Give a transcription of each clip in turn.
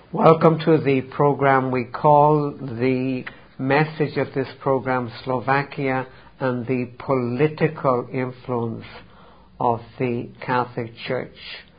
Welcome to the program. We call the message of this program Slovakia and the political influence of the Catholic Church.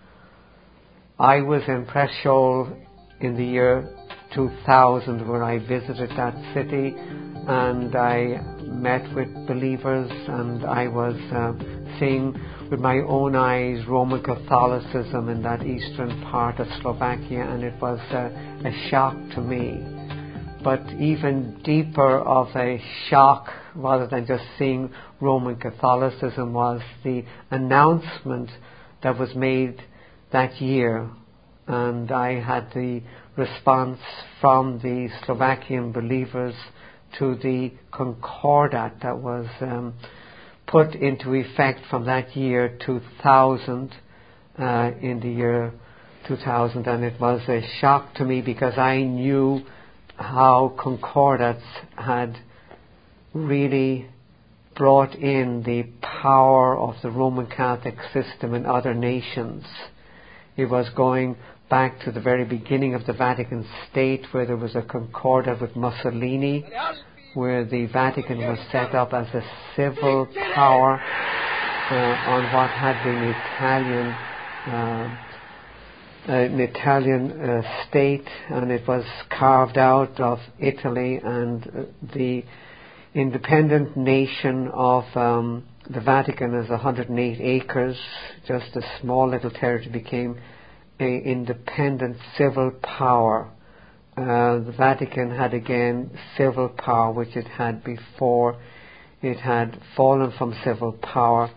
I was in Prešov in the year 2000 where I visited that city and I met with believers and I was seeing with my own eyes Roman Catholicism in that eastern part of Slovakia, and it was a shock to me. But even deeper of a shock, rather than just seeing Roman Catholicism, was the announcement that was made that year. And I had the response from the Slovakian believers to the Concordat that was put into effect from that year 2000, in the year 2000, and it was a shock to me because I knew how Concordats had really brought in the power of the Roman Catholic system in other nations. It was going back to the very beginning of the Vatican State, where there was a Concordat with Mussolini, where the Vatican was set up as a civil power on what had been an Italian state, and it was carved out of Italy, and the independent nation of the Vatican is 108 acres, just a small little territory, became an independent civil power. The Vatican had again civil power, which it had before. It had fallen from civil power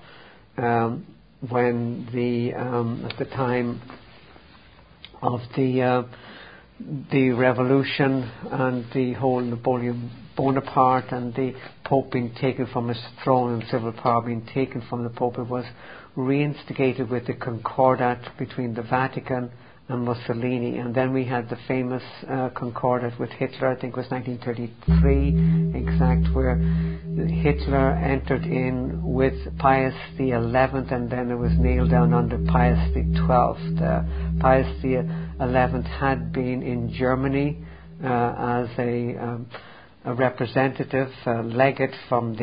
when at the time of the revolution and the whole Napoleon Bonaparte and the Pope being taken from his throne and civil power being taken from the Pope. It was reinstigated with the Concordat between the Vatican and Mussolini, and then we had the famous Concordat with Hitler. I think it was 1933 exact, where Hitler entered in with Pius XI, and then it was nailed down under Pius XII. Pius XI had been in Germany as a representative, legate from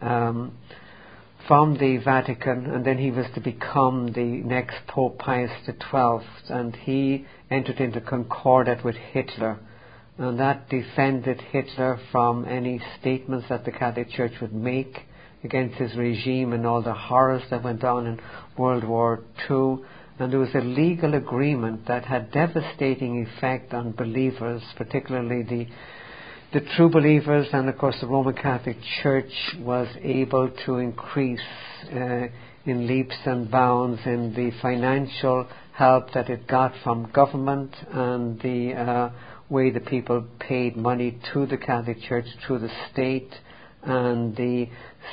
the Vatican, and then he was to become the next Pope Pius XII, and he entered into Concordat with Hitler, and that defended Hitler from any statements that the Catholic Church would make against his regime and all the horrors that went on in World War II. And there was a legal agreement that had devastating effect on believers, particularly the true believers, and of course the Roman Catholic Church was able to increase in leaps and bounds in the financial help that it got from government and the way the people paid money to the Catholic Church through the state, and the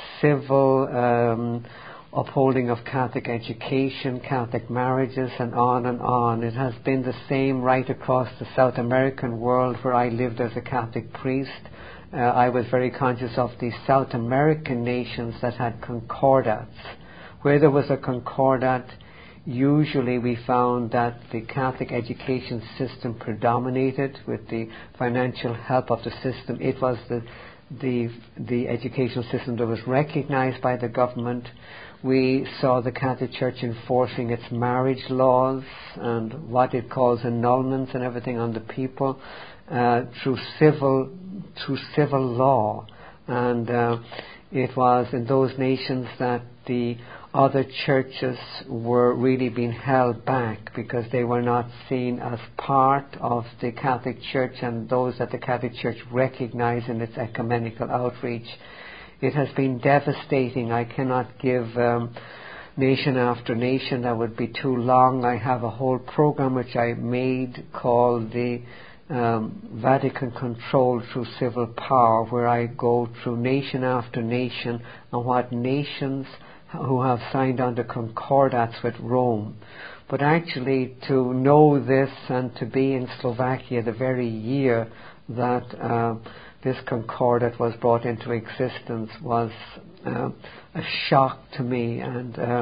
civil upholding of Catholic education, Catholic marriages, and on and on. It has been the same right across the South American world where I lived as a Catholic priest. I was very conscious of the South American nations that had concordats. Where there was a concordat, usually we found that the Catholic education system predominated with the financial help of the system. It was the educational system that was recognized by the government. We saw the Catholic Church enforcing its marriage laws and what it calls annulments and everything on the people through civil law. And it was in those nations that the other churches were really being held back because they were not seen as part of the Catholic Church and those that the Catholic Church recognized in its ecumenical outreach. It has been devastating. I cannot give nation after nation. That would be too long. I have a whole program which I made called the Vatican Control Through Civil Power, where I go through nation after nation and what nations who have signed on to concordats with Rome. But actually to know this and to be in Slovakia the very year that this concordat was brought into existence was a shock to me, and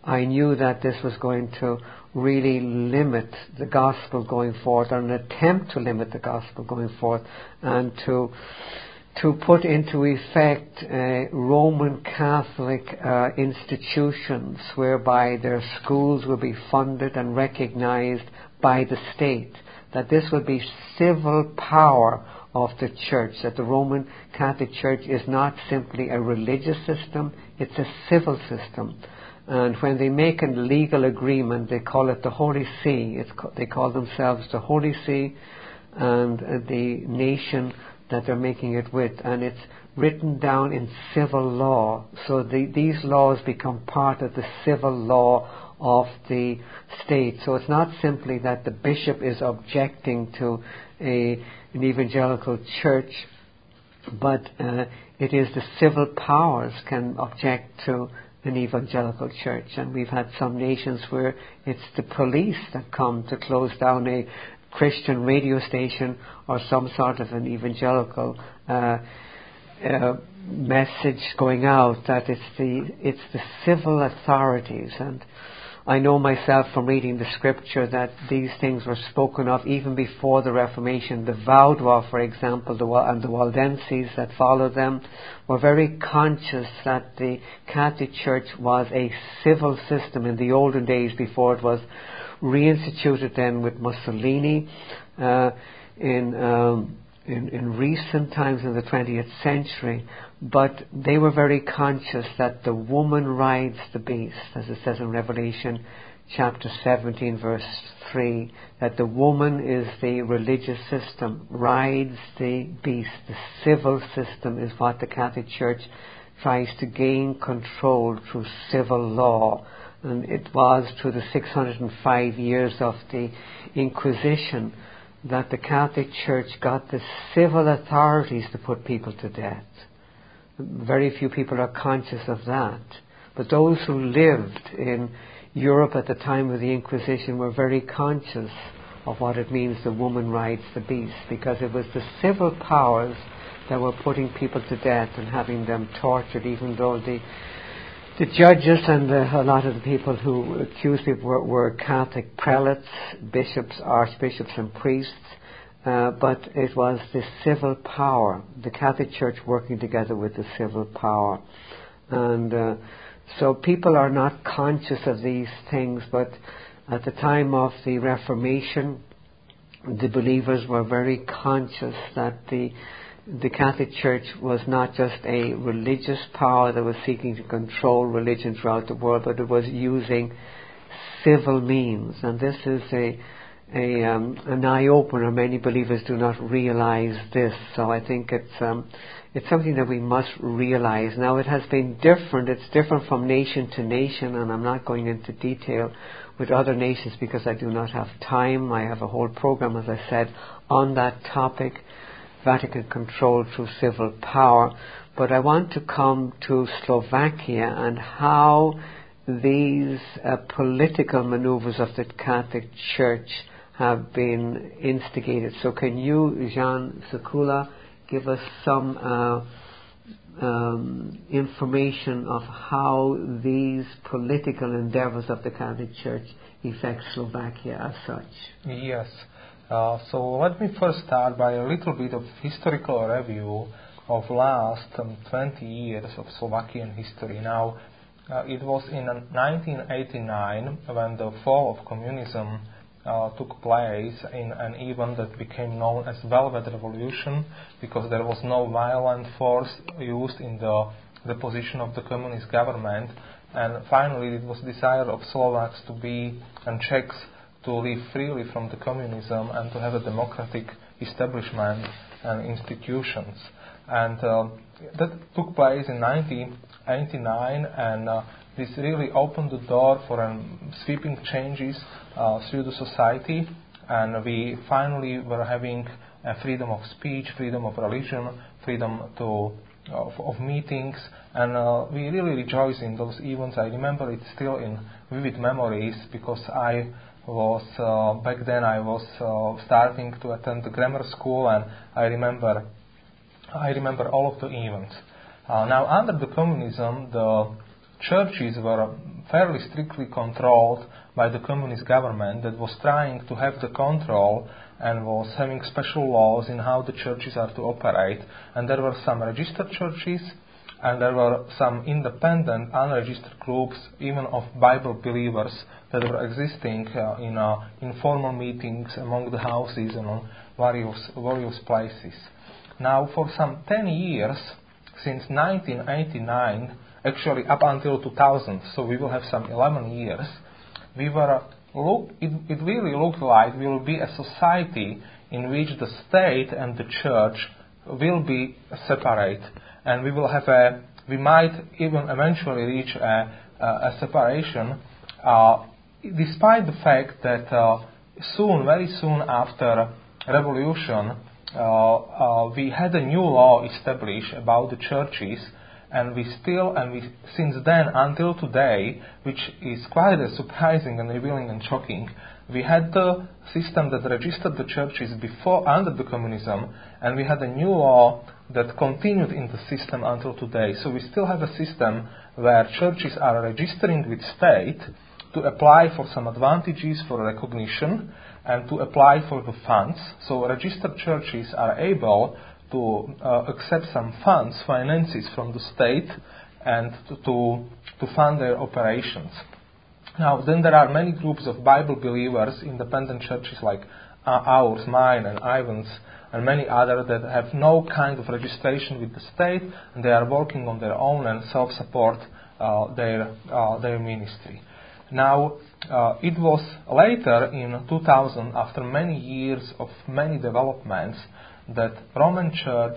I knew that this was going to really limit the gospel going forth, or an attempt to limit the gospel going forth, and to put into effect Roman Catholic institutions whereby their schools will be funded and recognized by the state, that this would be civil power of the church, that the Roman Catholic Church is not simply a religious system, it's a civil system. And when they make a legal agreement, they call it the Holy See. They call themselves the Holy See and the nation that they're making it with. And it's written down in civil law. So these laws become part of the civil law of the state. So it's not simply that the bishop is objecting to an evangelical church, but it is the civil powers can object to an evangelical church. And we've had some nations where it's the police that come to close down a Christian radio station or some sort of an evangelical message going out, that it's the civil authorities. And I know myself from reading the scripture that these things were spoken of even before the Reformation. The Vaudois, for example, and the Waldenses that followed them were very conscious that the Catholic Church was a civil system in the olden days before it was reinstituted then with Mussolini in recent times in the 20th century. But they were very conscious that the woman rides the beast, as it says in Revelation chapter 17 verse 3, that the woman is the religious system, rides the beast. The civil system is what the Catholic Church tries to gain control through civil law. And it was through the 605 years of the Inquisition that the Catholic Church got the civil authorities to put people to death. Very few people are conscious of that. But those who lived in Europe at the time of the Inquisition were very conscious of what it means the woman rides the beast, because it was the civil powers that were putting people to death and having them tortured, even though the judges and a lot of the people who accused people were Catholic prelates, bishops, archbishops and priests. But it was the civil power, the Catholic Church working together with the civil power. And so people are not conscious of these things, but at the time of the Reformation, the believers were very conscious that the Catholic Church was not just a religious power that was seeking to control religion throughout the world, but it was using civil means. And this is an eye-opener. Many believers do not realize this. So I think it's something that we must realize. Now, it has been different. It's different from nation to nation, and I'm not going into detail with other nations because I do not have time. I have a whole program, as I said, on that topic, Vatican control through civil power. But I want to come to Slovakia and how these political maneuvers of the Catholic Church have been instigated. So can you, Jan Sakula, give us some information of how these political endeavors of the Catholic Church affect Slovakia as such? Yes. So let me first start by a little bit of historical review of last 20 years of Slovakian history. Now, it was in 1989 when the fall of communism took place in an event that became known as Velvet Revolution, because there was no violent force used in the position of the communist government, and finally it was decided of Slovaks to be and Czechs to live freely from the communism and to have a democratic establishment and institutions. And that took place in 1989, and this really opened the door for sweeping changes through the society, and we finally were having freedom of speech, freedom of religion, freedom of meetings, and we really rejoice in those events. I remember it still in vivid memories, because I was back then I was starting to attend the grammar school, and I remember all of the events. Now, under the communism, the churches were fairly strictly controlled by the communist government that was trying to have the control and was having special laws in how the churches are to operate. And there were some registered churches, and there were some independent, unregistered groups, even of Bible believers, that were existing in informal meetings among the houses and on various places. Now, for some 10 years, since 1989, actually up until 2000, so we will have some 11 years, it really looked like we will be a society in which the state and the church will be separate, and we might even eventually reach a separation, despite the fact that very soon after revolution, we had a new law established about the churches, and since then until today, which is quite surprising and revealing and shocking, we had the system that registered the churches before under the communism, and we had a new law that continued in the system until today. So we still have a system where churches are registering with state to apply for some advantages for recognition and to apply for the funds. So registered churches are able to accept some funds, finances from the state, and to fund their operations. Now, then there are many groups of Bible believers, independent churches like ours, mine, and Ivan's, and many others that have no kind of registration with the state, and they are working on their own and self-support their ministry. Now, it was later in 2000, after many years of many developments, that Roman Church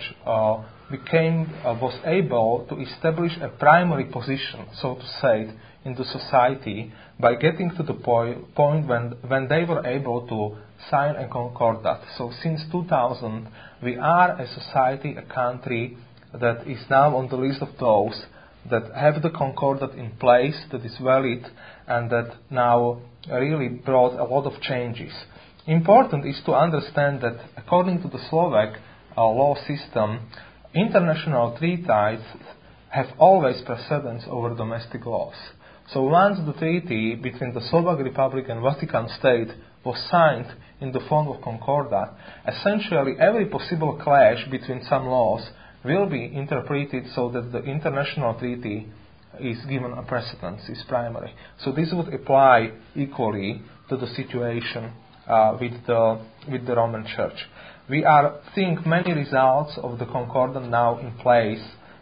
was able to establish a primary position, so to say, in the society by getting to the point when they were able to sign a concordat. So since 2000, we are a society, a country that is now on the list of those that have the concordat in place, that is valid, and that now really brought a lot of changes. Important is to understand that according to the Slovak law system, international treaties have always precedence over domestic laws. So once the treaty between the Slovak Republic and Vatican State was signed in the form of concordat, essentially every possible clash between some laws will be interpreted so that the international treaty is given a precedence, is primary. So this would apply equally to the situation with the Roman Church. We are seeing many results of the concordat now in place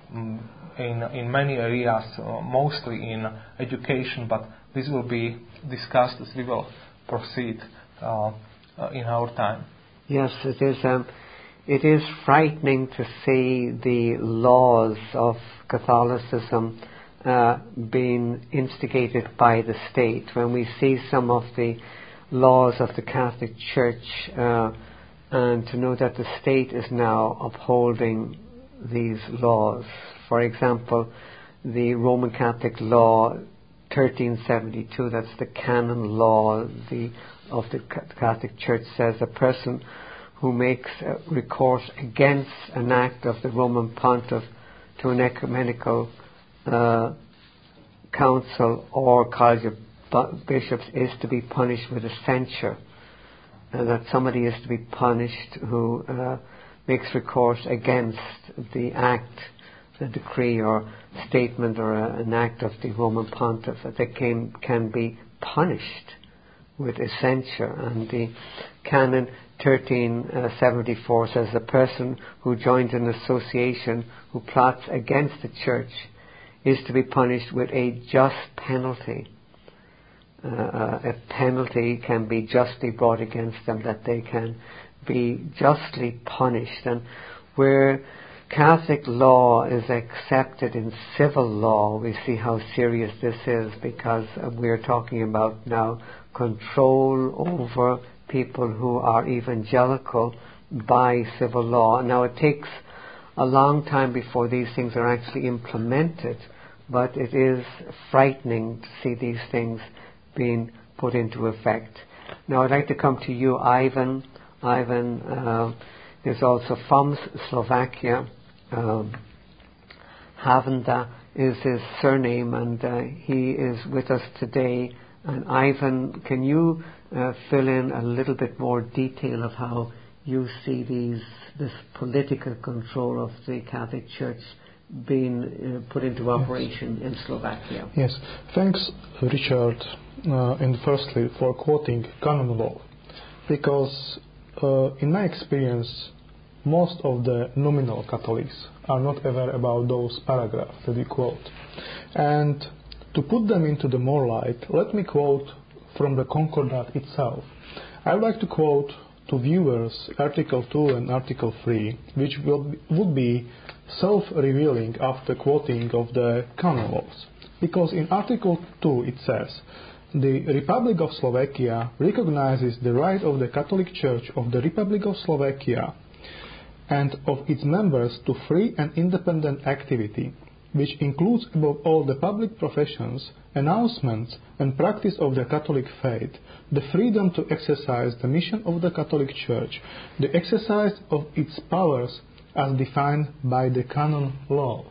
in many areas, mostly in education, but this will be discussed as we will proceed in our time. Yes, it is frightening to see the laws of Catholicism being instigated by the state. When we see some of the laws of the Catholic Church, and to know that the state is now upholding these laws. For example, the Roman Catholic law 1372, that's the canon law of the Catholic Church, says a person who makes recourse against an act of the Roman Pontiff to an ecumenical council or college of bishops is to be punished with a censure, and that somebody is to be punished who makes recourse against the act, the decree or statement or an act of the Roman Pontiff, that they can be punished with a censure. And the canon 1374 says the person who joins an association who plots against the church is to be punished with a just penalty. A penalty can be justly brought against them, that they can be justly punished. And where Catholic law is accepted in civil law, we see how serious this is, because we're talking about now control over people who are evangelical by civil law. Now it takes a long time before these things are actually implemented, but it is frightening to see these things being put into effect. Now I'd like to come to you, Ivan. Ivan is also from Slovakia. Havanda is his surname, and he is with us today. And Ivan, can you fill in a little bit more detail of how you see this political control of the Catholic Church being put into operation in Slovakia? Yes, thanks, Richard, and firstly for quoting canon law, because in my experience, most of the nominal Catholics are not aware about those paragraphs that we quote. And to put them into the more light, let me quote from the Concordat itself. I would like to quote to viewers Article 2 and Article 3, which would be self-revealing after quoting of the canon laws. Because in Article 2 it says, "The Republic of Slovakia recognizes the right of the Catholic Church of the Republic of Slovakia and of its members to free and independent activity, which includes above all the public professions, announcements and practice of the Catholic faith, the freedom to exercise the mission of the Catholic Church, the exercise of its powers as defined by the canon law."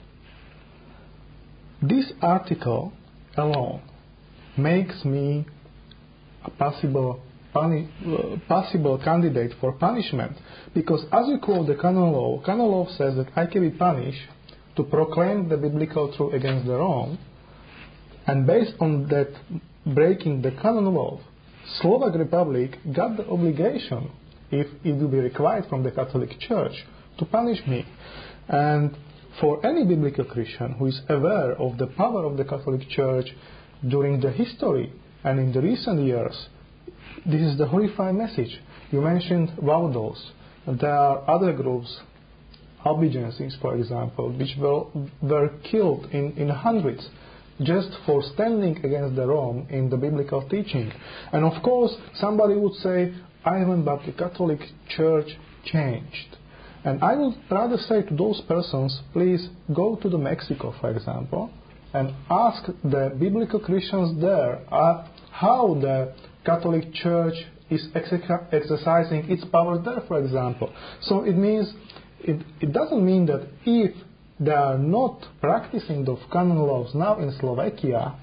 This article alone makes me a possible candidate for punishment, because as you quote the canon law says that I can be punished to proclaim the biblical truth against the wrong, and based on that breaking the canon law, Slovak Republic got the obligation, if it will be required from the Catholic Church, to punish me. And for any biblical Christian who is aware of the power of the Catholic Church during the history and in the recent years, this is the horrifying message. You mentioned Waldos. There are other groups, Albigenses, for example, which were killed in hundreds just for standing against the wrong in the biblical teaching. And of course, somebody would say, Ivan, but the Catholic Church changed. And I would rather say to those persons, please go to Mexico, for example, and ask the biblical Christians there how the Catholic Church is exercising its power there, for example. So it means, it doesn't mean that if they are not practicing those canon laws now in Slovakia,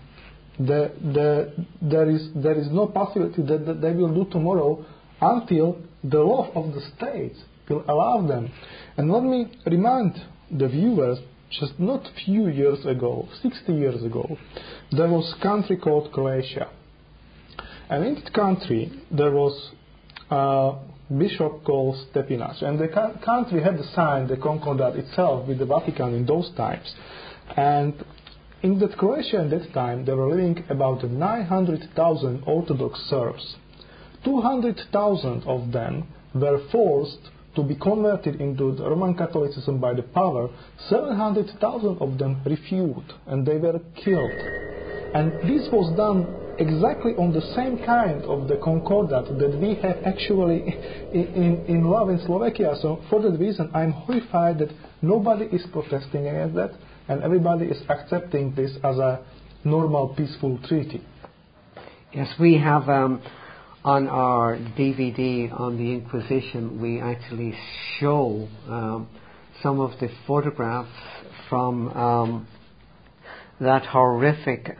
there is no possibility that they will do tomorrow until the law of the states will allow them. And let me remind the viewers, just not a few years ago, 60 years ago, there was a country called Croatia. And in that country, there was a bishop called Stepinac. And the country had signed the Concordat itself with the Vatican in those times. And in that Croatia at that time, there were living about 900,000 Orthodox Serbs. 200,000 of them were forced to be converted into the Roman Catholicism by the power. 700,000 of them refused, and they were killed. And this was done exactly on the same kind of the Concordat that we have actually in law in Slovakia. So for that reason, I'm horrified that nobody is protesting against that, and everybody is accepting this as a normal, peaceful treaty. Yes, we have on our DVD on the Inquisition, we actually show some of the photographs from that horrific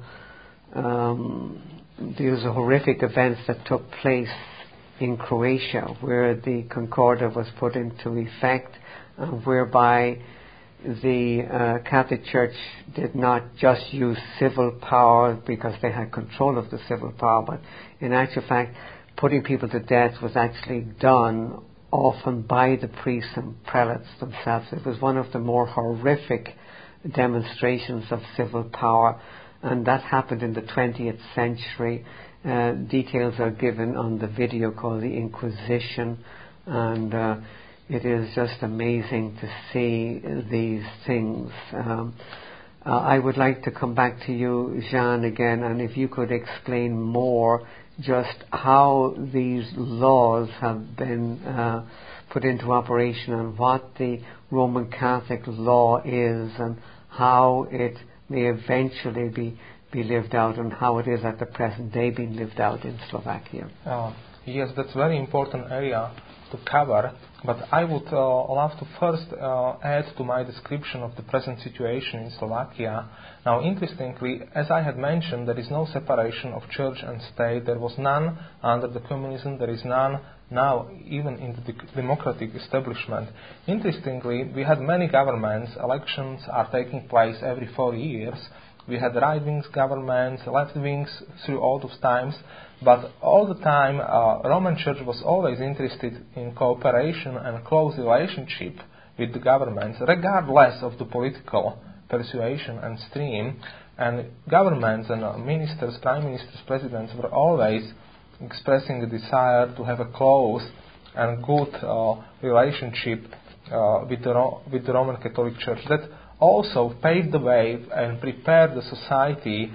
these horrific events that took place in Croatia, where the Concordat was put into effect, whereby the Catholic Church did not just use civil power because they had control of the civil power, but in actual fact, putting people to death was actually done often by the priests and prelates themselves. It was one of the more horrific demonstrations of civil power, and that happened in the 20th century. Details are given on the video called The Inquisition, and it is just amazing to see these things. I would like to come back to you, Jean, again, and if you could explain more just how these laws have been put into operation and what the Roman Catholic law is and how it may eventually be lived out and how it is at the present day being lived out in Slovakia. Yes, that's a very important area to cover, but I would love to first add to my description of the present situation in Slovakia. Now, interestingly, as I had mentioned, there is no separation of church and state. There was none under the communism. There is none now, even in the democratic establishment. Interestingly, we had many governments. Elections are taking place every 4 years. We had right-wing governments, left-wings through all those times, but all the time Roman Church was always interested in cooperation and close relationship with the governments, regardless of the political persuasion and stream. And governments and ministers, prime ministers, presidents were always expressing a desire to have a close and good relationship with the Roman Catholic Church. That also paved the way and prepared the society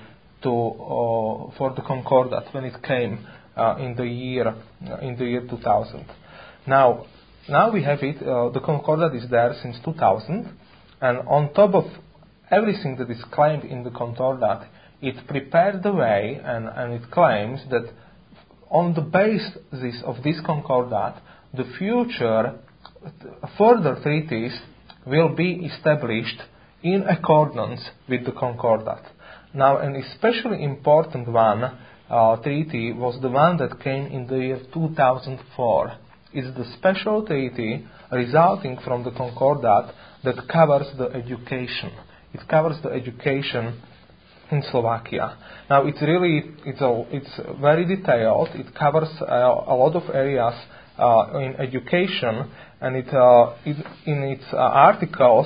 for the Concordat when it came in the year 2000. Now we have it. The Concordat is there since 2000, and on top of everything that is claimed in the Concordat, it prepared the way and it claims that on the basis of this Concordat, the future further treaties will be established in accordance with the Concordat. Now, an especially important treaty was the one that came in the year 2004. It's the special treaty resulting from the Concordat that covers the education. It covers the education in Slovakia. Now, it's very detailed. It covers a lot of areas in education, and in its articles,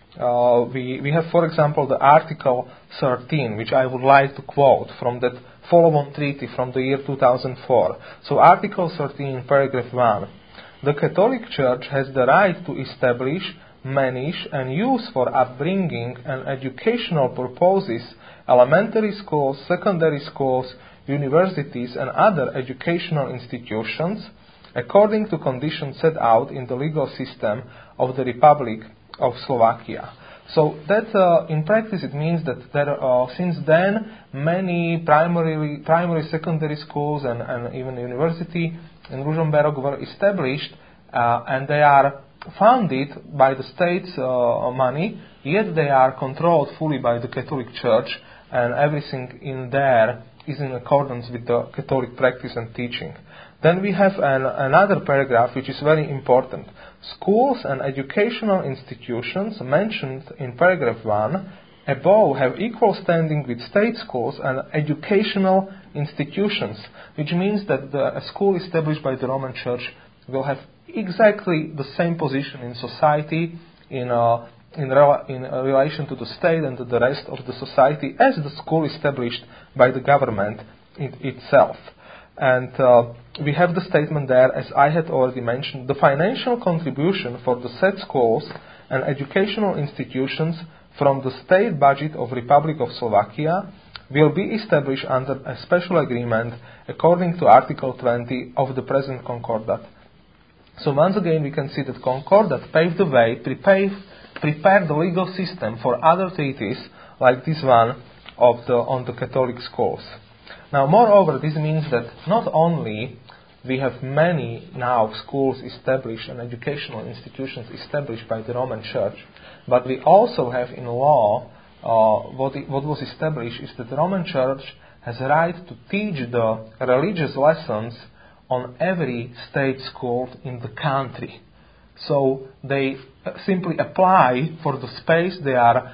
we have, for example, the Article 13, which I would like to quote from that follow-on treaty from the year 2004. So, Article 13, paragraph 1. The Catholic Church has the right to establish, manage, and use for upbringing and educational purposes elementary schools, secondary schools, universities, and other educational institutions according to conditions set out in the legal system of the Republic of Slovakia. So that in practice it means that there since then many primary secondary schools and even university in Ružomberok were established, and they are funded by the state's money, yet they are controlled fully by the Catholic Church, and everything in there is in accordance with the Catholic practice and teaching. Then we have another paragraph which is very important. Schools and educational institutions mentioned in paragraph 1 above have equal standing with state schools and educational institutions, which means that a school established by the Roman Church will have exactly the same position in society, in relation to the state and to the rest of the society as the school established by the government itself. And we have the statement there, as I had already mentioned, the financial contribution for the said schools and educational institutions from the state budget of Republic of Slovakia will be established under a special agreement according to Article 20 of the present Concordat. So once again we can see that Concordat paved the way, prepared the legal system for other treaties like this one on the Catholic schools. Now, moreover, this means that not only we have many now schools established and educational institutions established by the Roman Church, but we also have in law what was established is that the Roman Church has a right to teach the religious lessons on every state school in the country. So they simply apply for the space. They are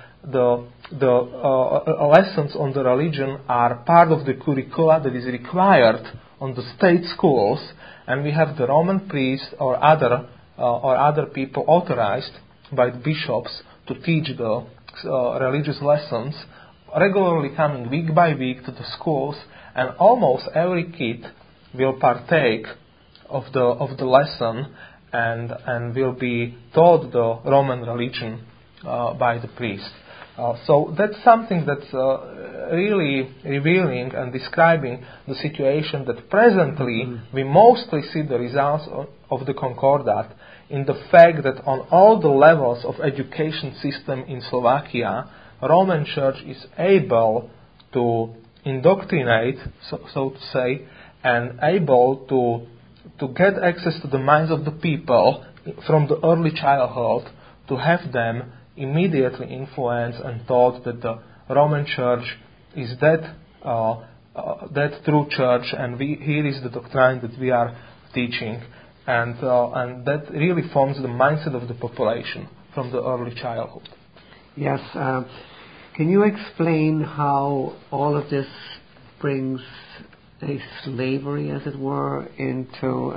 the lessons on the religion are part of the curricula that is required on the state schools, and we have the Roman priests or other people authorized by the bishops to teach the religious lessons, regularly coming week by week to the schools, and almost every kid will partake of the lesson and will be taught the Roman religion by the priest. So that's something that's really revealing and describing the situation that presently we mostly see the results of the Concordat in the fact that on all the levels of education system in Slovakia, Roman Church is able to indoctrinate, so to say, and able to to get access to the minds of the people from the early childhood, to have them immediately influenced and taught that the Roman Church is that true church, and here is the doctrine that we are teaching, and that really forms the mindset of the population from the early childhood. Yes. Can you explain how all of this brings a slavery, as it were, into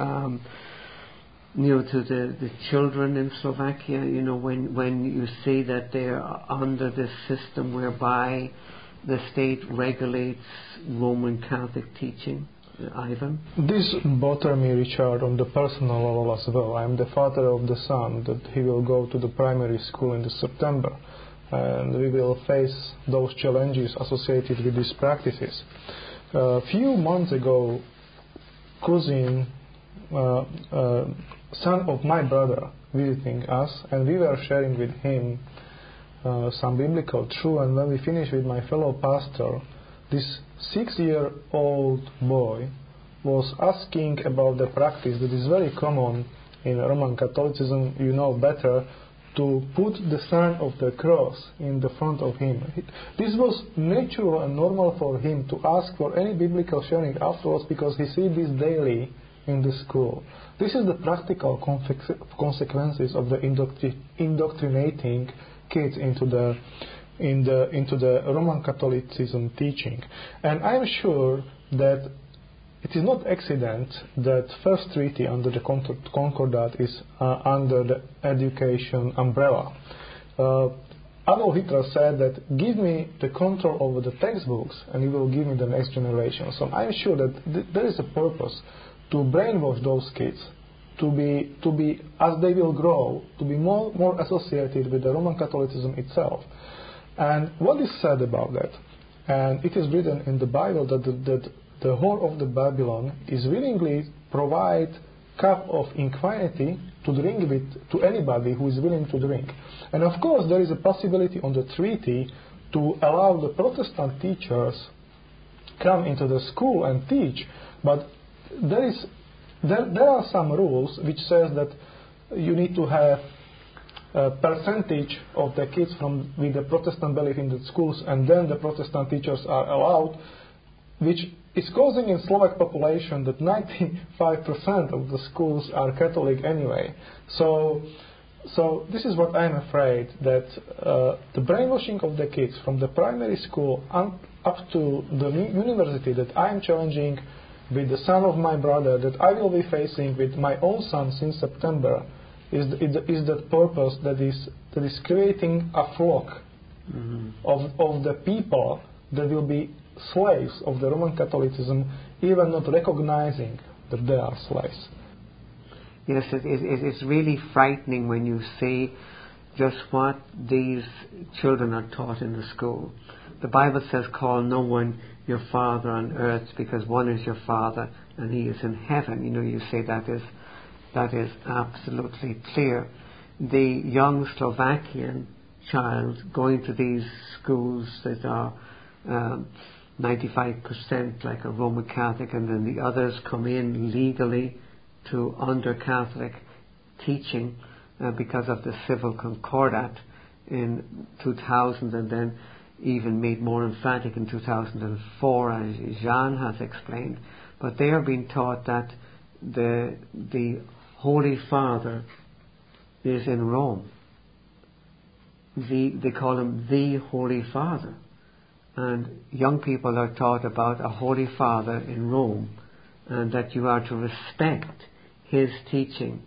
to the children in Slovakia? When you see that they are under this system whereby the state regulates Roman Catholic teaching. Ivan? This bothered me, Richard, on the personal level as well. I am the father of the son that he will go to the primary school in September, and we will face those challenges associated with these practices. A few months ago, cousin, son of my brother, visiting us, and we were sharing with him some biblical truth, and when we finished with my fellow pastor, this 6-year-old boy was asking about the practice that is very common in Roman Catholicism, you know better, to put the sign of the cross in the front of him. This was natural and normal for him to ask for any biblical sharing afterwards, because he sees this daily in the school. This is the practical consequences of the indoctrinating kids into the Roman Catholicism teaching. And I'm sure that it is not accident that first treaty under the Concordat is under the education umbrella. Adolf Hitler said that give me the control over the textbooks and you will give me the next generation. So I'm sure that there is a purpose to brainwash those kids, to be as they will grow, to be more associated with the Roman Catholicism itself. And what is said about that? And it is written in the Bible that the whore of the Babylon is willingly provide cup of inquinity to drink with to anybody who is willing to drink. And of course there is a possibility on the treaty to allow the Protestant teachers come into the school and teach, but there are some rules which says that you need to have a percentage of the kids with the Protestant belief in the schools, and then the Protestant teachers are allowed, which is causing in Slovak population that 95% of the schools are Catholic anyway. So this is what I'm afraid, that the brainwashing of the kids from the primary school up to the university that I'm challenging with the son of my brother, that I will be facing with my own son since September, is that purpose that is creating a flock of the people that will be slaves of the Roman Catholicism, even not recognizing that they are slaves. Yes, it's really frightening when you see just what these children are taught in the school. The Bible says, call no one your father on earth, because one is your father and he is in heaven. You say that is absolutely clear. The young Slovakian child going to these schools that are 95% like a Roman Catholic, and then the others come in legally to under Catholic teaching because of the Civil Concordat in 2000, and then even made more emphatic in 2004, as Jean has explained. But they are being taught that the Holy Father is in Rome. They call him the Holy Father. And young people are taught about a Holy Father in Rome, and that you are to respect his teaching.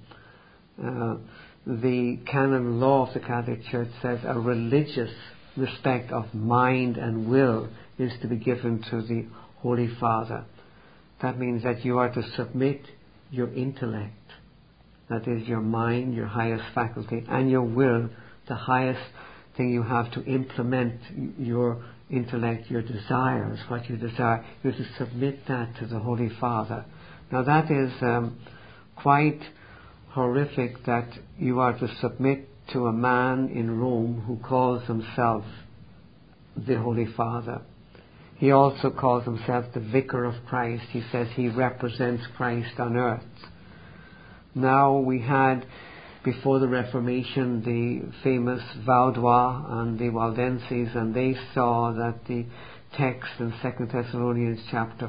The canon law of the Catholic Church says a religious respect of mind and will is to be given to the Holy Father. That means that you are to submit your intellect, that is your mind, your highest faculty, and your will, the highest thing you have to implement your intellect, your desires, what you desire. You're to submit that to the Holy Father. Now that is quite horrific, that you are to submit to a man in Rome who calls himself the Holy Father. He also calls himself the Vicar of Christ. He says he represents Christ on earth. Now we had, before the Reformation, the famous Vaudois and the Waldenses, and they saw that the text in 2 Thessalonians chapter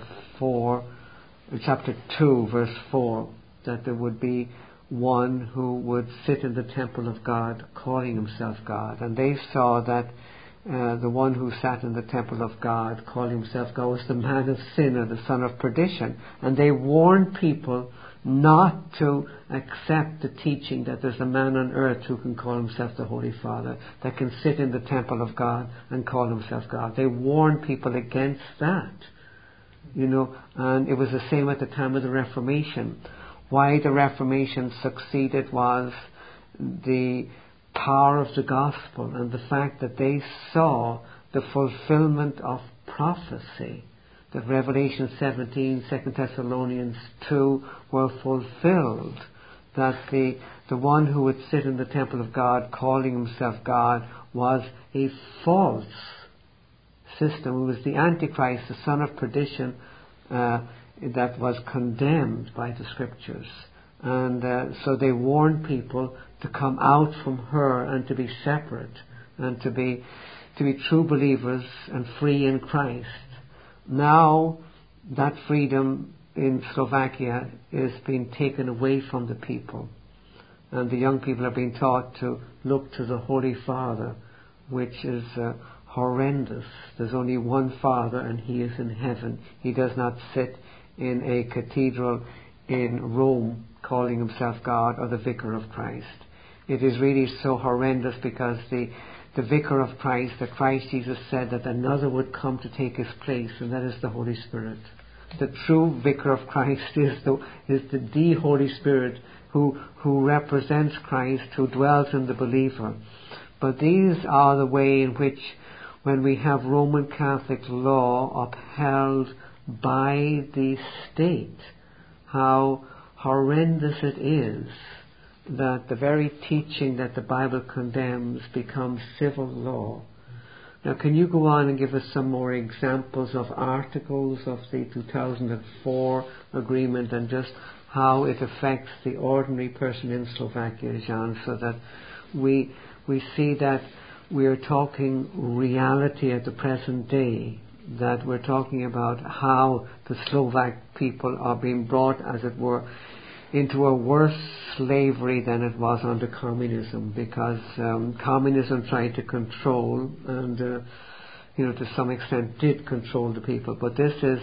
2, verse 4, that there would be one who would sit in the temple of God, calling himself God. And they saw that the one who sat in the temple of God, calling himself God, was the man of sin or the son of perdition. And they warned people not to accept the teaching that there's a man on earth who can call himself the Holy Father, that can sit in the temple of God and call himself God. They warned people against that. And it was the same at the time of the Reformation. Why the Reformation succeeded was the power of the gospel and the fact that they saw the fulfillment of prophecy, that Revelation 17, 2 Thessalonians 2 were fulfilled, that the one who would sit in the temple of God calling himself God was a false system. It was the Antichrist, the son of perdition, that was condemned by the Scriptures. And so they warned people to come out from her and to be separate and to be true believers and free in Christ. Now that freedom in Slovakia is being taken away from the people, and the young people are being taught to look to the Holy Father, which is horrendous. There's only one Father, and He is in heaven. He does not sit in a cathedral in Rome calling himself God or the Vicar of Christ. It is really so horrendous because the Vicar of Christ, the Christ Jesus said that another would come to take his place, and that is the Holy Spirit. The true Vicar of Christ is the Holy Spirit who represents Christ, who dwells in the believer. But these are the way in which, when we have Roman Catholic law upheld by the state, how horrendous it is that the very teaching that the Bible condemns becomes civil law. Now, can you go on and give us some more examples of articles of the 2004 agreement and just how it affects the ordinary person in Slovakia, Jan, so that we see that we are talking reality at the present day, that we're talking about how the Slovak people are being brought, as it were, into a worse slavery than it was under communism, because communism tried to control and, to some extent did control the people. But this is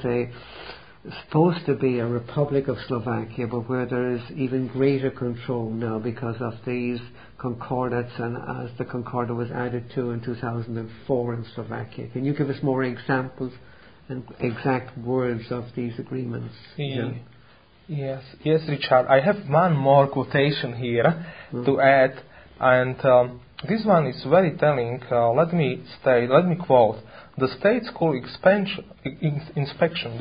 supposed to be a Republic of Slovakia, but where there is even greater control now because of these concordats, and as the concordat was added to in 2004 in Slovakia. Can you give us more examples and exact words of these agreements? Yeah. Yes, Richard. I have one more quotation here to add, and this one is very telling. Let me quote: the state school inspection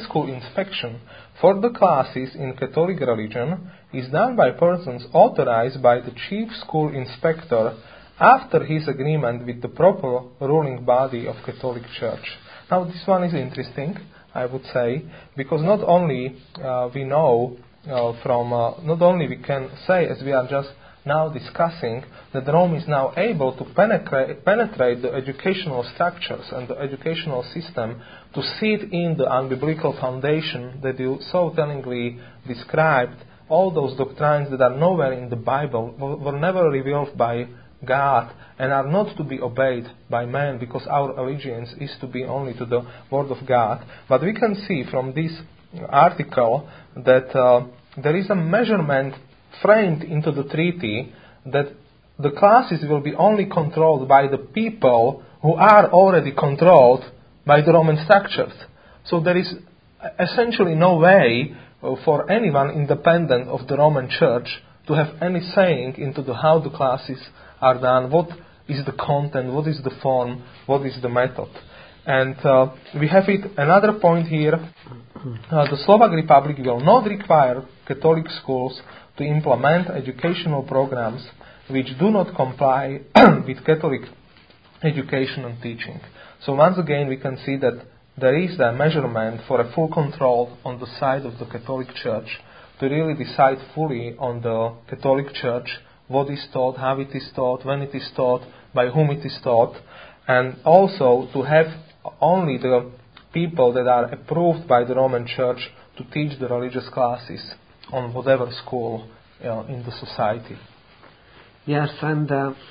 for the classes in Catholic religion is done by persons authorized by the chief school inspector after his agreement with the proper ruling body of Catholic Church. Now, this one is interesting, I would say, because not only we know not only we can say, as we are just now discussing, that Rome is now able to penetrate the educational structures and the educational system to seed in the unbiblical foundation that you so tellingly described. All those doctrines that are nowhere in the Bible were never revealed by God and are not to be obeyed by man, because our allegiance is to be only to the Word of God. But we can see from this article that there is a measurement framed into the treaty that the classes will be only controlled by the people who are already controlled by the Roman structures. So there is essentially no way for anyone independent of the Roman Church to have any saying into how the classes are done, what is the content, what is the form, what is the method. And we have another point here. The Slovak Republic will not require Catholic schools to implement educational programs which do not comply with Catholic education and teaching. So once again we can see that there is a measurement for a full control on the side of the Catholic Church to really decide fully on the Catholic Church, what is taught, how it is taught, when it is taught, by whom it is taught, and also to have only the people that are approved by the Roman Church to teach the religious classes on whatever school in the society. Yes, and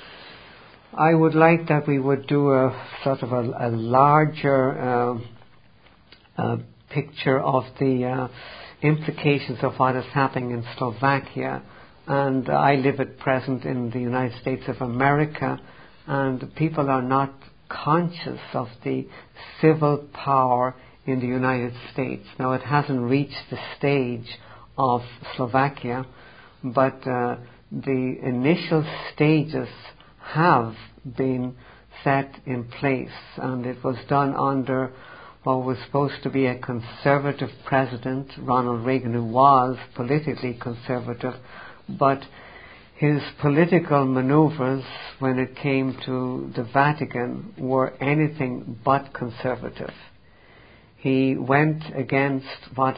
I would like that we would do a sort of a larger picture of the implications of what is happening in Slovakia. And I live at present in the United States of America, and people are not conscious of the civil power in the United States. Now, it hasn't reached the stage of Slovakia, but the initial stages have been set in place, and it was done under what was supposed to be a conservative president, Ronald Reagan, who was politically conservative, but his political maneuvers when it came to the Vatican were anything but conservative. He went against what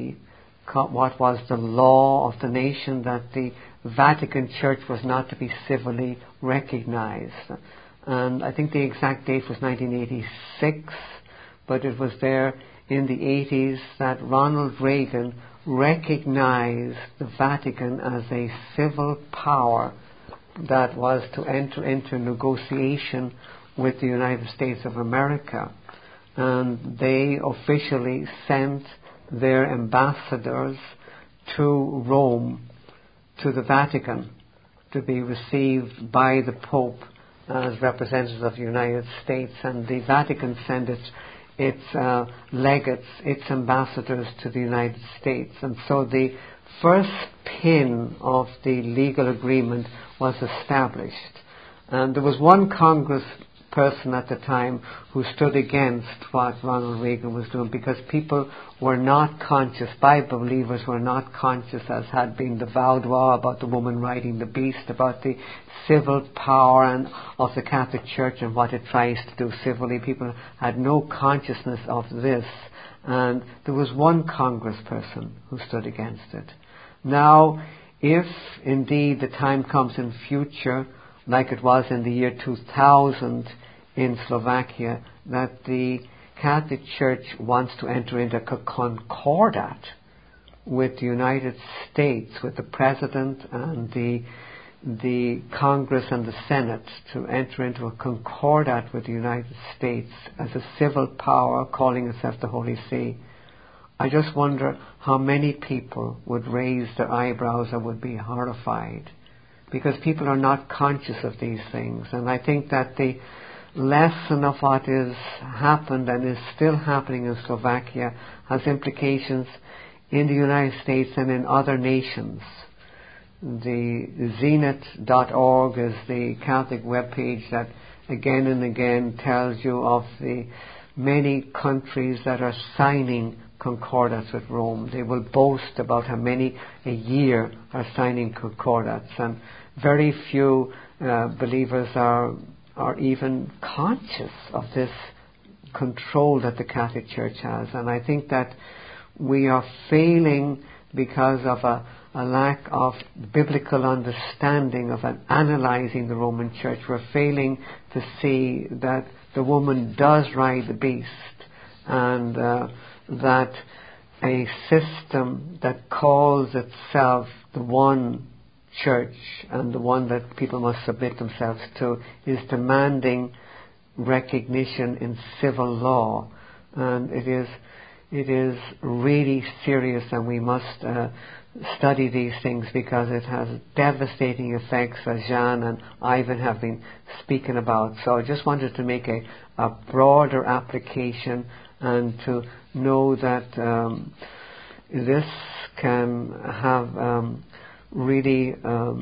was the law of the nation, that the Vatican Church was not to be civilly recognized. And I think the exact date was 1986, but it was there in the 80s that Ronald Reagan recognized the Vatican as a civil power that was to enter into negotiation with the United States of America. And they officially sent their ambassadors to Rome, to the Vatican, to be received by the Pope as representatives of the United States. And the Vatican sent its legates, its ambassadors to the United States. And so the first pin of the legal agreement was established. And there was one Congress person at the time who stood against what Ronald Reagan was doing, because people were not conscious, Bible believers were not conscious, as had been the Vaudois about the woman riding the beast, about the civil power of the Catholic Church and what it tries to do civilly. People had no consciousness of this, and there was one congressperson who stood against it. Now, if indeed the time comes in future, like it was in the year 2000 in Slovakia, that the Catholic Church wants to enter into a concordat with the United States, with the President and the Congress and the Senate, to enter into a concordat with the United States as a civil power calling itself the Holy See, I just wonder how many people would raise their eyebrows and would be horrified, because people are not conscious of these things. And I think that the lesson of what has happened and is still happening in Slovakia has implications in the United States and in other nations. The zenith.org is the Catholic webpage that again and again tells you of the many countries that are signing concordats with Rome. They will boast about how many a year are signing concordats, and very few believers are even conscious of this control that the Catholic Church has. And I think that we are failing because of a lack of biblical understanding of analyzing the Roman Church. We're failing to see that the woman does ride the beast, and that a system that calls itself the one church and the one that people must submit themselves to is demanding recognition in civil law. And it is really serious, and we must study these things, because it has devastating effects, as Jan and Ivan have been speaking about. So I just wanted to make a broader application, and to know that this can have really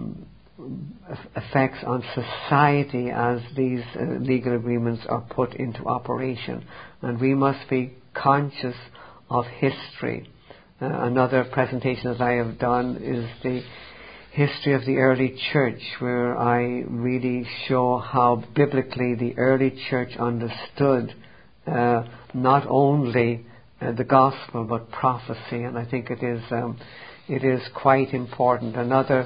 effects on society as these legal agreements are put into operation. And we must be conscious of history. Another presentation that I have done is the history of the early church, where I really show how biblically the early church understood not only the gospel but prophecy. And I think it is it is quite important. Another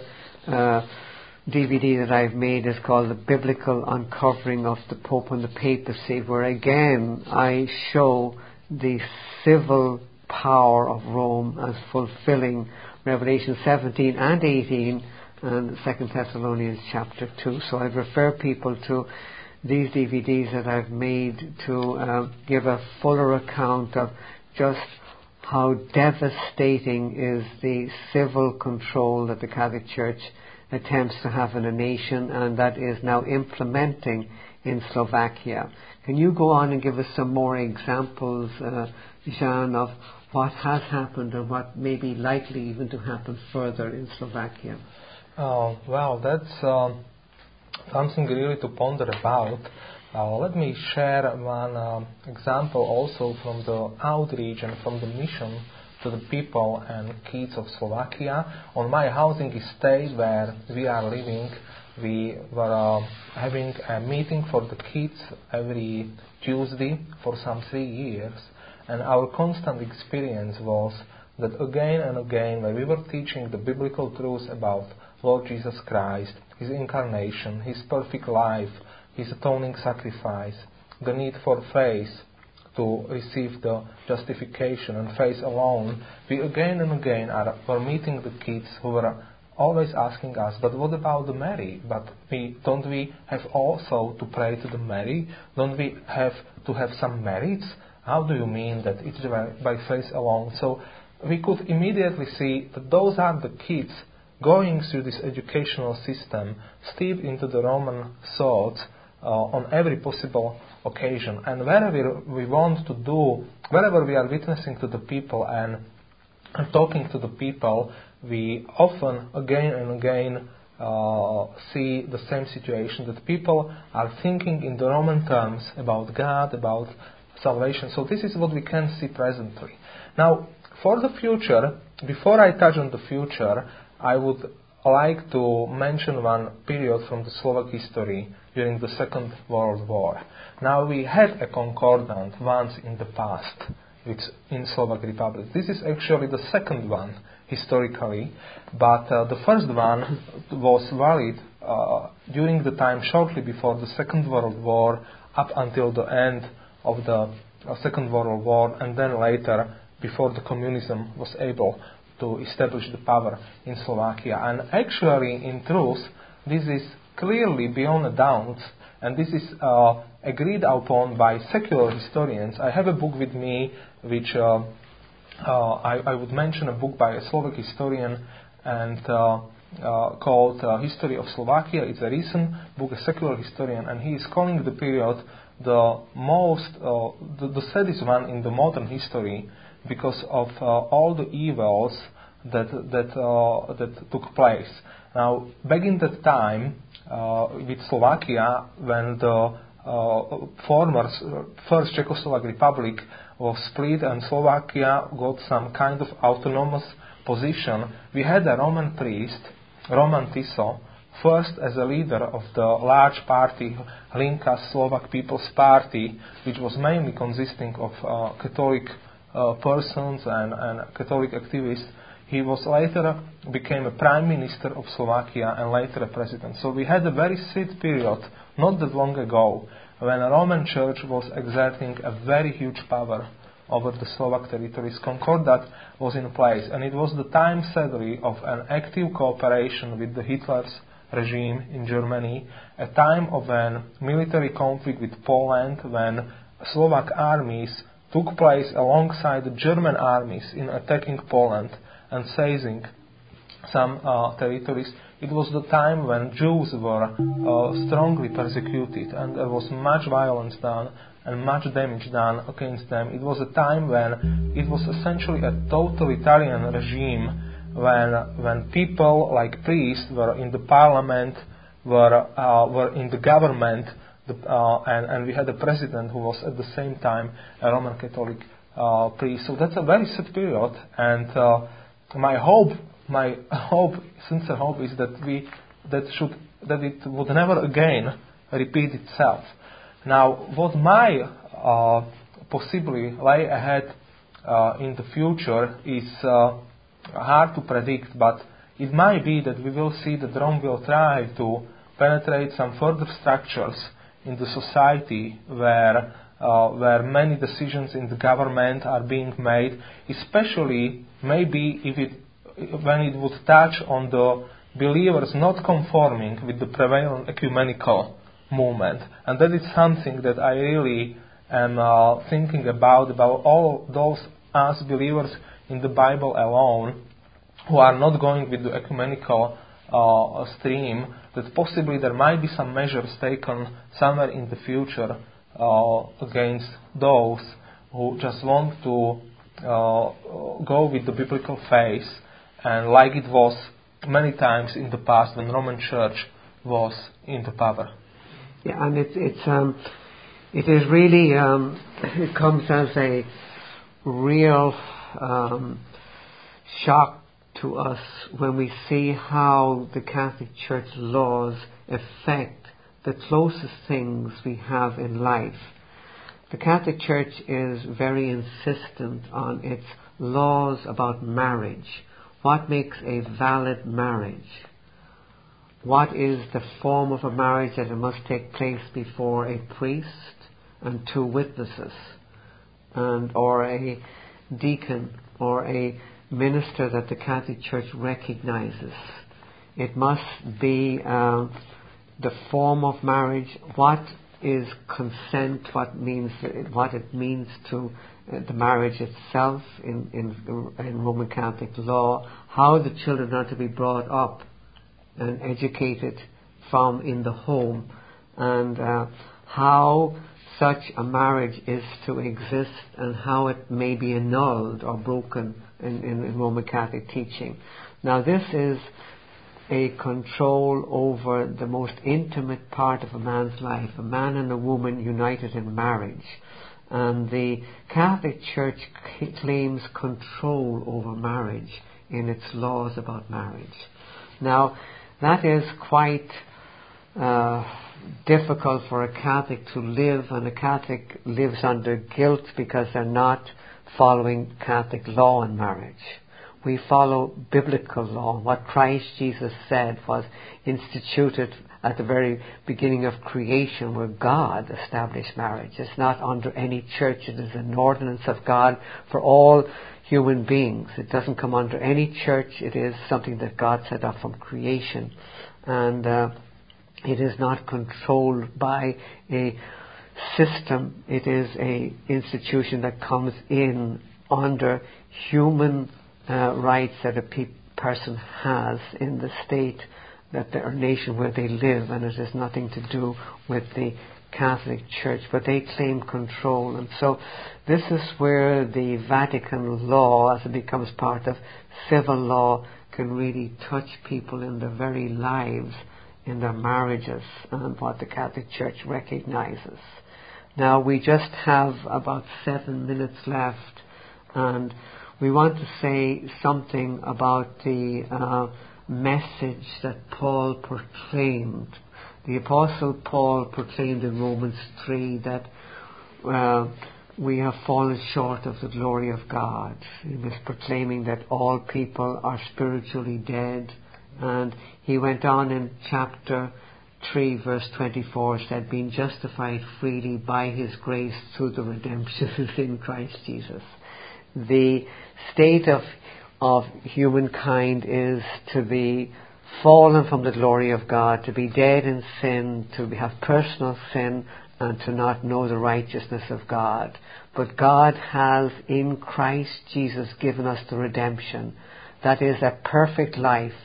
DVD that I've made is called The Biblical Uncovering of the Pope and the Papacy, where again I show the civil power of Rome as fulfilling Revelation 17 and 18 and 2 Thessalonians chapter 2. So I'd refer people to these DVDs that I've made to give a fuller account of just how devastating is the civil control that the Catholic Church attempts to have in a nation, and that is now implementing in Slovakia. Can you go on and give us some more examples, Jean, of what has happened and what may be likely even to happen further in Slovakia? Well, that's something really to ponder about. Let me share one example also from the outreach and from the mission to the people and kids of Slovakia. On my housing estate where we are living, we were having a meeting for the kids every Tuesday for some 3 years. And our constant experience was that again and again, when we were teaching the biblical truths about Lord Jesus Christ, His incarnation, His perfect life, His atoning sacrifice, the need for faith to receive the justification and faith alone, we again and again were meeting the kids who were always asking us, but what about the Mary? But don't we have also to pray to the Mary? Don't we have to have some merits? How do you mean that it's by faith alone? So we could immediately see that those are the kids going through this educational system, steeped into the Roman thoughts on every possible occasion. And wherever we want to do, wherever we are witnessing to the people and talking to the people, we often again and again see the same situation, that people are thinking in the Roman terms about God, about salvation. So this is what we can see presently. Now, for the future, before I touch on the future, I would like to mention one period from the Slovak history during the Second World War. Now, we had a concordant once in the past in Slovak Republic. This is actually the second one historically, but the first one was valid during the time shortly before the Second World War up until the end of the Second World War, and then later before the communism was able to establish the power in Slovakia. And actually, in truth, this is clearly beyond a doubt, and this is agreed upon by secular historians. I have a book with me which I would mention, a book by a Slovak historian and called History of Slovakia. It's a recent book, a secular historian, and he is calling the period the most, the saddest one in the modern history because of all the evils that took place. Now, back in that time, with Slovakia, when the former First Czechoslovak Republic was split and Slovakia got some kind of autonomous position, we had a Roman priest, Roman Tiso, first as a leader of the large party, Hlinka Slovak People's Party, which was mainly consisting of Catholic persons and Catholic activists. He was later became a prime minister of Slovakia and later a president. So we had a very sad period not that long ago when the Roman Church was exerting a very huge power over the Slovak territories. Concordat was in place, and it was the time, sadly, of an active cooperation with the Hitler's regime in Germany, a time of a military conflict with Poland when Slovak armies took place alongside the German armies in attacking Poland and seizing some territories. It was the time when Jews were strongly persecuted, and there was much violence done and much damage done against them. It was a time when it was essentially a totalitarian regime, when people like priests were in the parliament, were in the government, and we had a president who was at the same time a Roman Catholic priest. So that's a very sad period, and my sincere hope is that it would never again repeat itself. Now, what might possibly lay ahead in the future is hard to predict, but it might be that we will see that Rome will try to penetrate some further structures in the society where many decisions in the government are being made, especially maybe when it would touch on the believers not conforming with the prevalent ecumenical movement. And that is something that I really am thinking about all those us believers in the Bible alone who are not going with the ecumenical stream, that possibly there might be some measures taken somewhere in the future against those who just want to go with the biblical faith, and like it was many times in the past when Roman Church was in the power. Yeah, and it is really it comes as a real shock to us when we see how the Catholic Church laws affect the closest things we have in life. The Catholic Church is very insistent on its laws about marriage. What makes a valid marriage? What is the form of a marriage that it must take place before a priest and 2 witnesses, or a deacon or a minister that the Catholic Church recognizes? It must be the form of marriage. What is consent? What it means to the marriage itself in Roman Catholic law? How the children are to be brought up and educated from in the home, and how such a marriage is to exist, and how it may be annulled or broken in Roman Catholic teaching. Now, this is a control over the most intimate part of a man's life, a man and a woman united in marriage. And the Catholic Church claims control over marriage in its laws about marriage. Now, that is quite difficult for a Catholic to live, and a Catholic lives under guilt because they're not following Catholic law on marriage. We follow biblical law. What Christ Jesus said was instituted at the very beginning of creation, where God established marriage. It's not under any church. It is an ordinance of God for all human beings. It doesn't come under any church. It is something that God set up from creation. And it is not controlled by a system. It is an institution that comes in under human rights that a person has in the state or nation where they live, and it has nothing to do with the Catholic Church, but they claim control. And so this is where the Vatican law, as it becomes part of civil law, can really touch people in their very lives, in their marriages, and what the Catholic Church recognizes. Now, we just have about 7 minutes left, and we want to say something about the message that Paul proclaimed. The Apostle Paul proclaimed in Romans 3 that we have fallen short of the glory of God. He was proclaiming that all people are spiritually dead. And he went on in chapter 3 verse 24, said, being justified freely by his grace through the redemption in Christ Jesus. The state of humankind is to be fallen from the glory of God, to be dead in sin, to have personal sin, and to not know the righteousness of God. But God has in Christ Jesus given us the redemption. That is a perfect life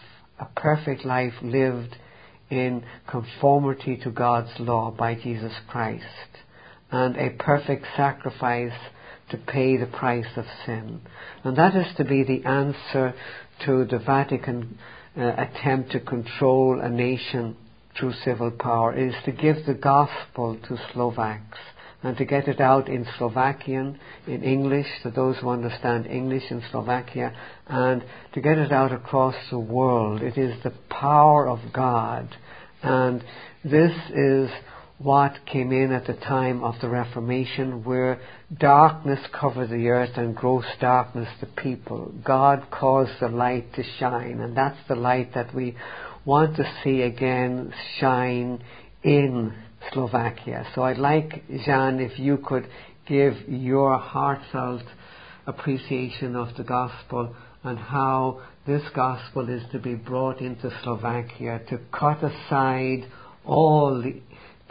lived in conformity to God's law by Jesus Christ, and a perfect sacrifice to pay the price of sin. And that is to be the answer to the Vatican attempt to control a nation through civil power, is to give the gospel to Slovaks and to get it out in Slovakian, in English, to those who understand English in Slovakia, and to get it out across the world. It is the power of God, and this is what came in at the time of the Reformation, where darkness covered the earth and gross darkness the people. God caused the light to shine, and that's the light that we want to see again shine in Slovakia. So I'd like, Jan, if you could give your heartfelt appreciation of the gospel and how this gospel is to be brought into Slovakia to cut aside all the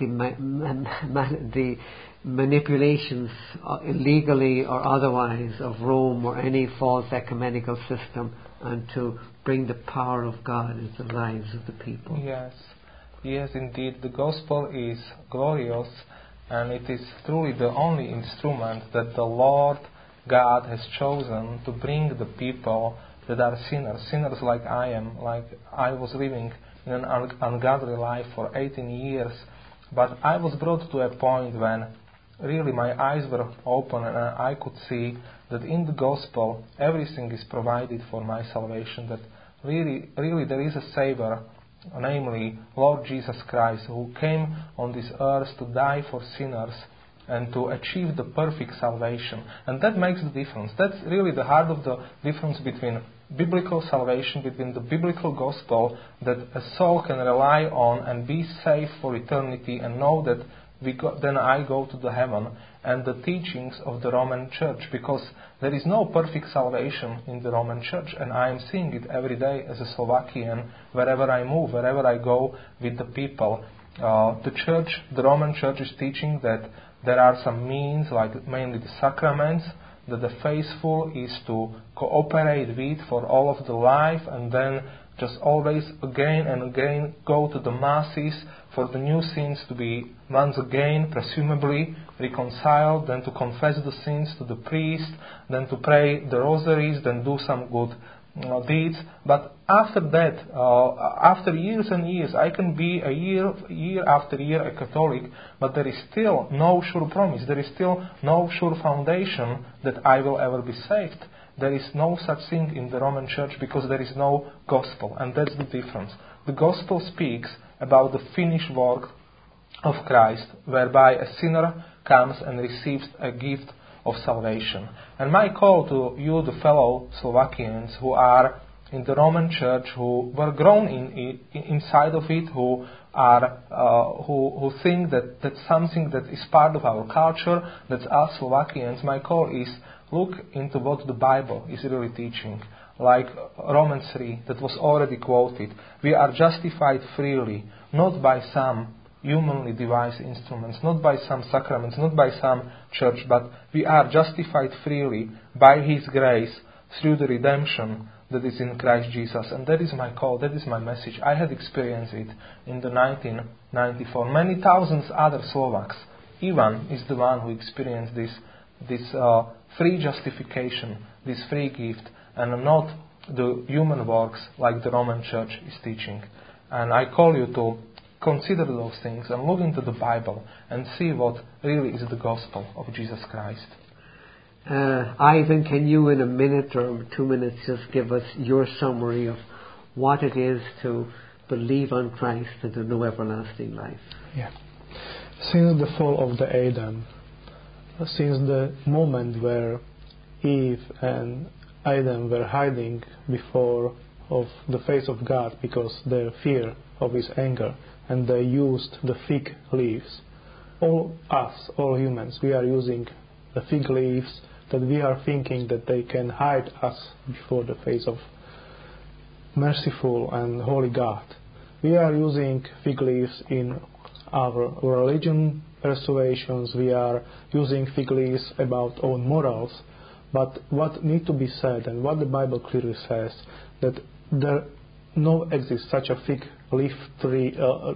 manipulations, illegally or otherwise, of Rome or any false ecumenical system, and to bring the power of God into the lives of the people. Yes, indeed, the gospel is glorious, and it is truly the only instrument that the Lord God has chosen to bring the people that are sinners like I am, like I was living in an ungodly life for 18 years. But I was brought to a point when really my eyes were open and I could see that in the gospel everything is provided for my salvation, that really there is a Savior, namely Lord Jesus Christ, who came on this earth to die for sinners and to achieve the perfect salvation. And that makes the difference. That's really the heart of the difference between biblical salvation, between the biblical gospel that a soul can rely on and be safe for eternity and know that then I go to the heaven, and the teachings of the Roman Church, because there is no perfect salvation in the Roman Church, and I am seeing it every day as a Slovakian, wherever I move, wherever I go with the people. The Roman Church is teaching that there are some means, like mainly the sacraments, that the faithful is to cooperate with for all of the life, and then just always again and again go to the masses for the new sins to be once again presumably reconciled, then to confess the sins to the priest, then to pray the rosaries, then do some good deeds. But after that, after years and years, I can be year after year a Catholic, but there is still no sure promise, there is still no sure foundation that I will ever be saved. There is no such thing in the Roman Church because there is no gospel, and that's the difference. The gospel speaks about the finished work of Christ, whereby a sinner comes and receives a gift of salvation. And my call to you, the fellow Slovakians who are in the Roman Church, who were grown inside of it, who think that that's something that is part of our culture, that's us Slovakians, my call is look into what the Bible is really teaching. Like Romans 3, that was already quoted. We are justified freely, not by some humanly devised instruments, not by some sacraments, not by some church, but we are justified freely by His grace through the redemption that is in Christ Jesus. And that is my call, that is my message. I had experienced it in the 1994. Many thousands other Slovaks. Ivan is the one who experienced this free justification, this free gift, and not the human works like the Roman Church is teaching. And I call you to consider those things and look into the Bible and see what really is the gospel of Jesus Christ. Ivan, can you in a minute or 2 minutes just give us your summary of what it is to believe on Christ and to know everlasting life? Yeah. Since the fall of the Adam, since the moment where Eve and Adam were hiding before of the face of God because their fear of His anger, and they used the fig leaves. All humans, we are using the fig leaves that we are thinking that they can hide us before the face of merciful and holy God. We are using fig leaves in our religion persuasions, we are using fig leaves about own morals, but what needs to be said and what the Bible clearly says, that there no exists such a fig tree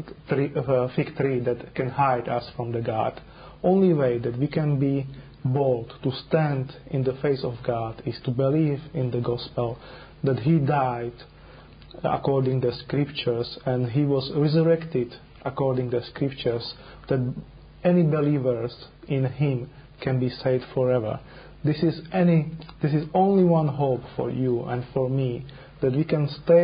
that can hide us from the God. Only way that we can be bold to stand in the face of God is to believe in the gospel, that He died according to the scriptures and He was resurrected according to the scriptures, that any believers in Him can be saved forever. This is only one hope for you and for me, that we can stay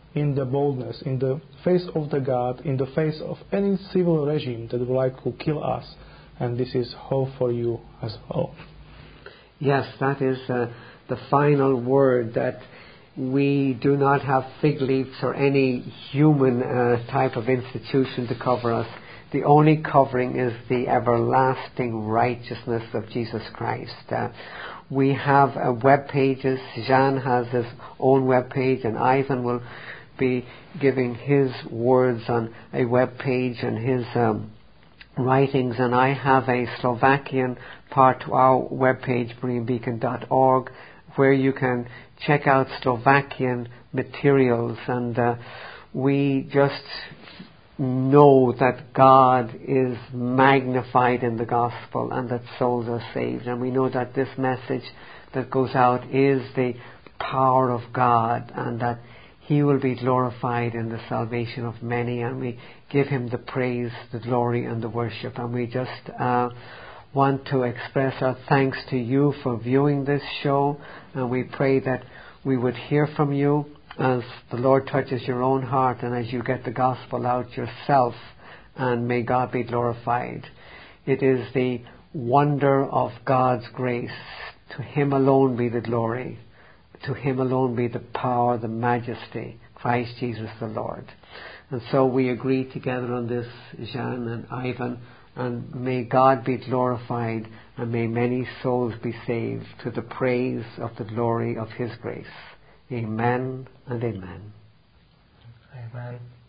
in the boldness, in the face of the God, in the face of any civil regime that would like to kill us. And this is hope for you as well. Yes, that is the final word, that we do not have fig leaves or any human type of institution to cover us. The only covering is the everlasting righteousness of Jesus Christ. We have web pages. Jan has his own web page, and Ivan will be giving his words on a web page and his writings. And I have a Slovakian part to our web page, bereanbeacon.org, where you can check out Slovakian materials. And we just know that God is magnified in the gospel and that souls are saved. And we know that this message that goes out is the power of God, and that He will be glorified in the salvation of many. And we give Him the praise, the glory and the worship. And we just want to express our thanks to you for viewing this show. And we pray that we would hear from you as the Lord touches your own heart and as you get the gospel out yourself, and may God be glorified. It is the wonder of God's grace. To Him alone be the glory. To Him alone be the power, the majesty. Christ Jesus the Lord. And so we agree together on this, Jan and Ivan, and may God be glorified, and may many souls be saved to the praise of the glory of His grace. Amen and amen. Amen.